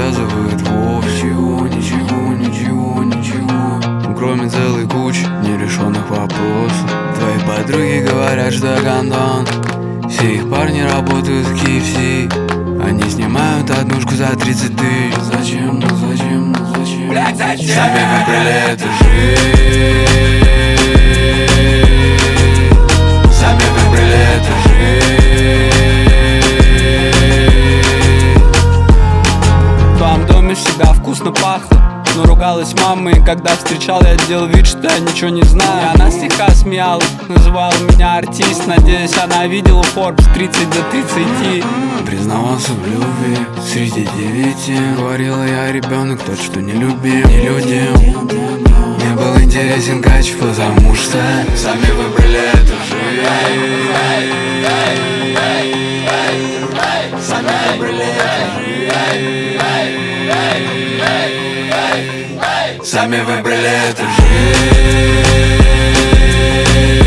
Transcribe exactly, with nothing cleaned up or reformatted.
связывает вовсе. Ничего, ничего, ничего, ничего, кроме целой кучи нерешенных вопросов. Твои подруги говорят, что гандон, все их парни работают в кей эф си. Они снимают однушку за тридцать тысяч. Зачем, ну зачем, ну зачем, блядь, зачем? Сами выбрали эту жизнь. Сами выбрали эту жизнь. В твоем доме всегда вкусно пахло, но ругалась мама, и когда встречал, я делал вид, что я ничего не знаю. И она слегка смеялась, называла меня артист. Надеюсь, она видела Forbes тридцать до тридцати. Признавался в любви среди девяти. Говорила я ребенок, тот, что не любим, не людям. Мне был интересен качев, потому что сами выбрали эту жизнь. Сами выбрали эту жизнь. Сами выбрали эту жизнь.